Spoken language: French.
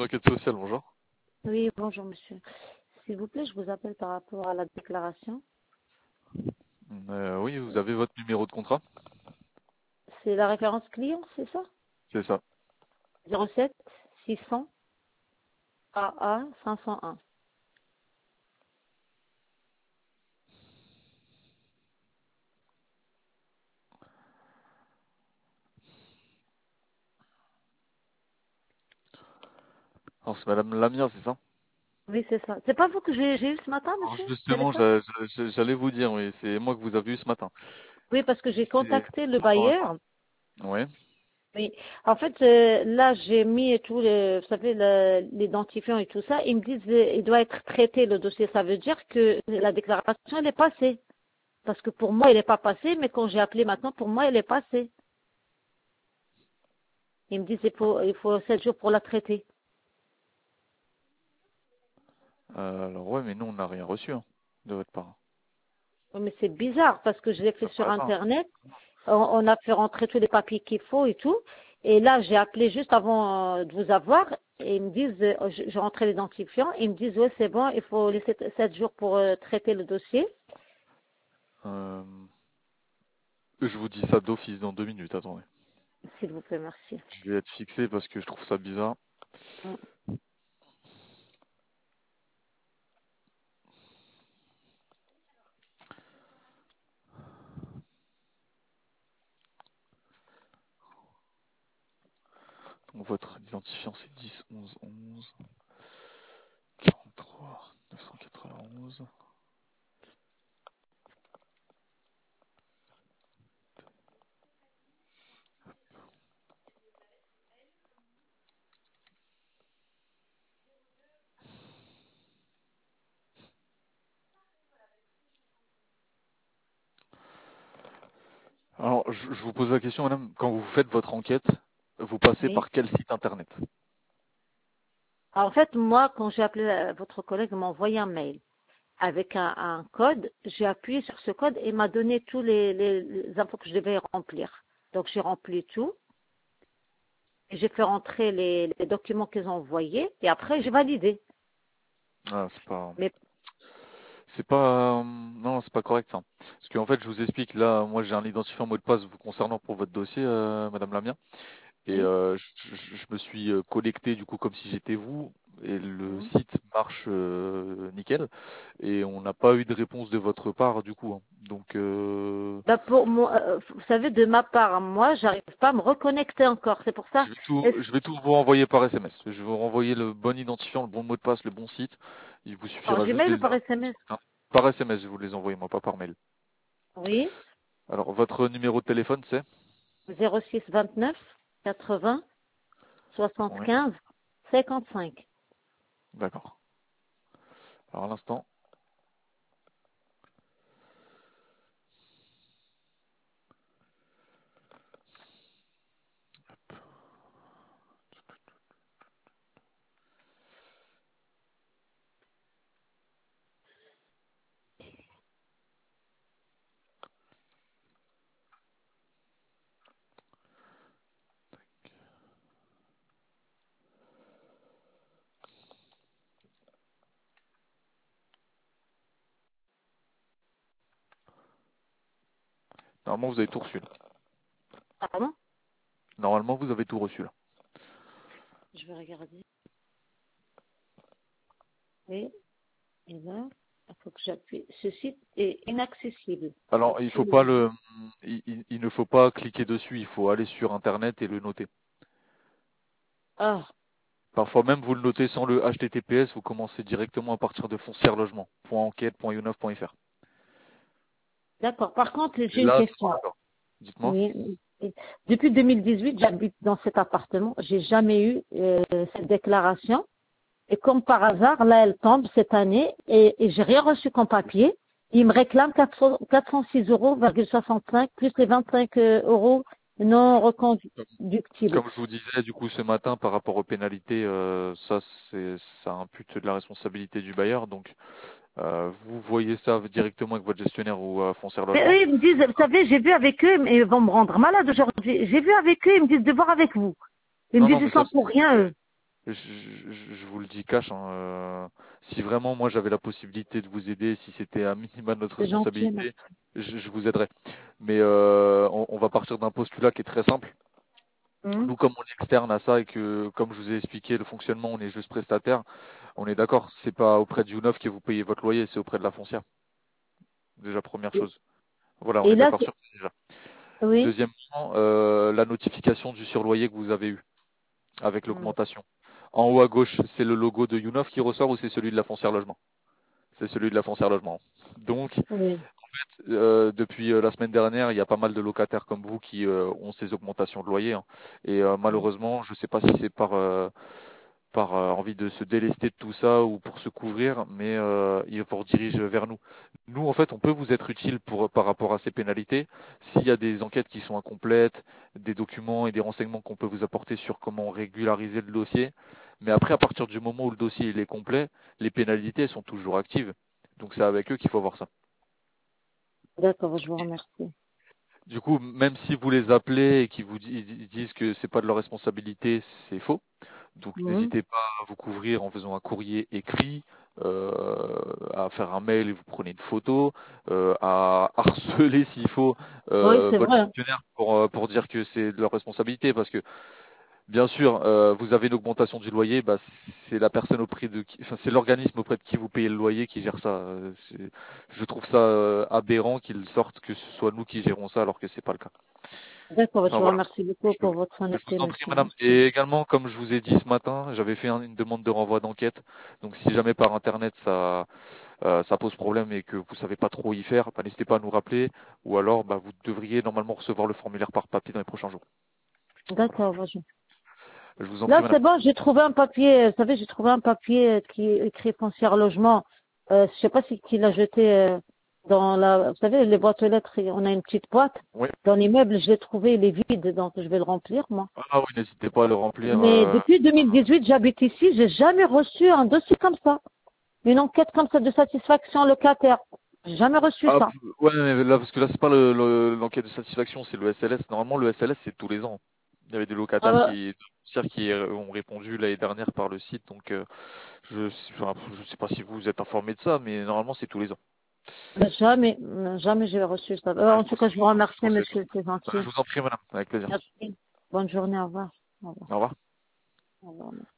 Enquête sociale, bonjour. Oui, bonjour monsieur. S'il vous plaît, je vous appelle par rapport à la déclaration. Oui, vous avez votre numéro de contrat? C'est la référence client, c'est ça? C'est ça. 07 600 AA 501. Alors, c'est Madame Lamia, c'est ça? Oui, c'est ça. C'est pas vous que j'ai eu ce matin, Alors, monsieur? justement, Téléphone? j'allais vous dire, oui, c'est moi que vous avez eu ce matin. Oui, parce que j'ai C'est contacté le par rapport à quoi? bailleur. Ouais. Oui. En fait, là, j'ai mis tout le, vous savez, l'identifiant et tout ça. Ils me disent, il doit être traité le dossier. Ça veut dire que la déclaration, elle est passée. Parce que pour moi, elle n'est pas passée, mais quand j'ai appelé maintenant, pour moi, elle est passée. Ils me disent, il faut 7 jours pour la traiter. Alors, ouais, mais nous, on n'a rien reçu hein, de votre part. Oh, mais c'est bizarre parce que je l'ai fait Ça sur paraît pas. Internet. On a fait rentrer tous les papiers qu'il faut et tout. Et là, j'ai appelé juste avant de vous avoir. Et ils me disent, j'ai rentré l'identifiant. Ils me disent, ouais, c'est bon, il faut laisser 7 jours pour traiter le dossier. Euh, je vous dis ça d'office dans 2 minutes, attendez. S'il vous plaît, merci. Je vais être fixé parce que je trouve ça bizarre. Mm. Donc, votre identifiant, c'est 10 11 11 43 991. Alors, je vous pose la question, madame, quand vous faites votre enquête, vous passez Oui. par quel site internet? Alors, en fait, moi, quand j'ai appelé votre collègue, il m'a envoyé un mail avec un code. J'ai appuyé sur ce code et il m'a donné tous les infos que je devais remplir. Donc, j'ai rempli tout. J'ai fait rentrer les documents qu'ils ont envoyés et après j'ai validé. Ah, c'est pas, Mais c'est pas, non, c'est pas correct ça. Parce qu'en fait, je vous explique, là, moi j'ai un identifiant mot de passe vous concernant pour votre dossier, Madame Lamien, et oui. je me suis connecté du coup comme si j'étais vous, et le Mhm. site marche nickel, et on n'a pas eu de réponse de votre part du coup, hein. Donc, Bah pour moi, vous savez, de ma part, moi, j'arrive pas à me reconnecter encore. C'est pour ça. Est-ce- je vais tout vous renvoyer par SMS. Je vais vous renvoyer le bon identifiant, le bon mot de passe, le bon site. Il vous Par suffira juste Gmail de ou les par SMS? par SMS, je vous les envoie, moi, pas par mail. Oui. Alors, votre numéro de téléphone, c'est? 06 29 80 Oui. 75 55. D'accord. Alors, à l'instant. Normalement, vous avez tout reçu, là. Pardon? Normalement, vous avez tout reçu, là. Je vais regarder. Oui. Et là, il faut que j'appuie. Ce site est inaccessible. Alors, il faut pas il ne faut pas cliquer dessus. Il faut aller sur Internet et le noter. Ah, Parfois même, vous le notez sans le HTTPS. Vous commencez directement à partir de foncièrelogement.enquête.unov.fr. d'accord. Par contre, Et j'ai une là, c'est bon, question. d'accord. Dites-moi. Oui. Depuis 2018, j'habite dans cet appartement. J'ai jamais eu cette déclaration. Et comme par hasard, là, elle tombe cette année et j'ai rien reçu comme papier. Il me réclame 406,65 euros plus les 25 euros non reconductibles. Comme je vous disais, du coup, ce matin, par rapport aux pénalités, ça impute de la responsabilité du bailleur. Donc, vous voyez ça directement avec votre gestionnaire ou Foncière Mais Logement. eux, ils me disent, vous savez, j'ai vu avec eux, mais ils vont me rendre malade aujourd'hui. J'ai vu avec eux, ils me disent de voir avec vous. Ils me Non, disent, non, ils mais ça, sont pour rien, eux. je vous le dis cash, hein, si vraiment moi j'avais la possibilité de vous aider, si c'était un minimum de notre C'est gentil, responsabilité, merci. je vous aiderais. Mais on va partir d'un postulat qui est très simple. Hmm. Nous, comme on est externe à ça et que, comme je vous ai expliqué, le fonctionnement, on est juste prestataire, on est d'accord, c'est pas auprès de Youneuf que vous payez votre loyer, c'est auprès de la foncière. Déjà, première Et chose. Voilà, on et est là, d'accord sur ça déjà. oui. Deuxièmement, la notification du surloyer que vous avez eu avec Hmm. l'augmentation. En haut à gauche, c'est le logo de Youneuf qui ressort ou c'est celui de la foncière logement? C'est celui de la foncière logement. Donc, Oui. depuis la semaine dernière, il y a pas mal de locataires comme vous qui ont ces augmentations de loyer, hein. Et Hmm. malheureusement, je ne sais pas si c'est par envie de se délester de tout ça ou pour se couvrir, mais il vous redirige vers nous. Nous, en fait, on peut vous être utile par rapport à ces pénalités. S'il y a des enquêtes qui sont incomplètes, des documents et des renseignements qu'on peut vous apporter sur comment régulariser le dossier. Mais après, à partir du moment où le dossier il est complet, les pénalités sont toujours actives. Donc c'est avec eux qu'il faut voir ça. D'accord, je vous remercie. Du coup, même si vous les appelez et qu'ils ils disent que c'est pas de leur responsabilité, c'est faux. Donc Hmm. n'hésitez pas à vous couvrir en faisant un courrier écrit, à faire un mail et vous prenez une photo, à harceler s'il faut Oui, c'est votre vrai. gestionnaire pour dire que c'est de leur responsabilité. Parce que bien sûr, vous avez une augmentation du loyer, bah, c'est la personne auprès de qui, enfin c'est l'organisme auprès de qui vous payez le loyer qui gère ça. Je trouve ça aberrant qu'ils sortent que ce soit nous qui gérons ça alors que c'est pas le cas. D'accord, je Enfin vous voilà. remercie beaucoup Je, pour votre je honnêteté, vous en prie, monsieur. madame. Merci. Et également, comme je vous ai dit ce matin, j'avais fait une demande de renvoi d'enquête. Donc, si jamais par Internet ça pose problème et que vous savez pas trop y faire, bah, n'hésitez pas à nous rappeler. Ou alors, bah, vous devriez normalement recevoir le formulaire par papier dans les prochains jours. Voilà. D'accord, vas-y. Je vous en prie, Là, madame. c'est bon, j'ai trouvé un papier, vous savez, j'ai trouvé un papier qui est écrit foncière logement. Je sais pas si qui l'a jeté dans la, vous savez, les boîtes aux lettres, on a une petite boîte. Oui. Dans l'immeuble, je l'ai trouvé, il est vide, donc je vais le remplir, moi. Ah oui, n'hésitez pas à le remplir. Mais depuis 2018, j'habite ici, j'ai jamais reçu un dossier comme ça. Une enquête comme ça de satisfaction locataire. J'ai jamais reçu Ah, ça. ouais, mais là, parce que là, c'est pas l'enquête de satisfaction, c'est le SLS. Normalement, le SLS, c'est tous les ans. Il y avait des Ah locataires ouais, qui ont répondu l'année dernière par le site, donc enfin, je sais pas si vous êtes informé de ça, mais normalement c'est tous les ans. jamais, jamais j'ai reçu ça. Ouais, En tout cas, je vous je remercie, pensais monsieur, c'est pas. gentil. Je vous en prie, madame, avec plaisir. Merci. Bonne journée, au revoir. Au revoir. Au revoir. Au revoir.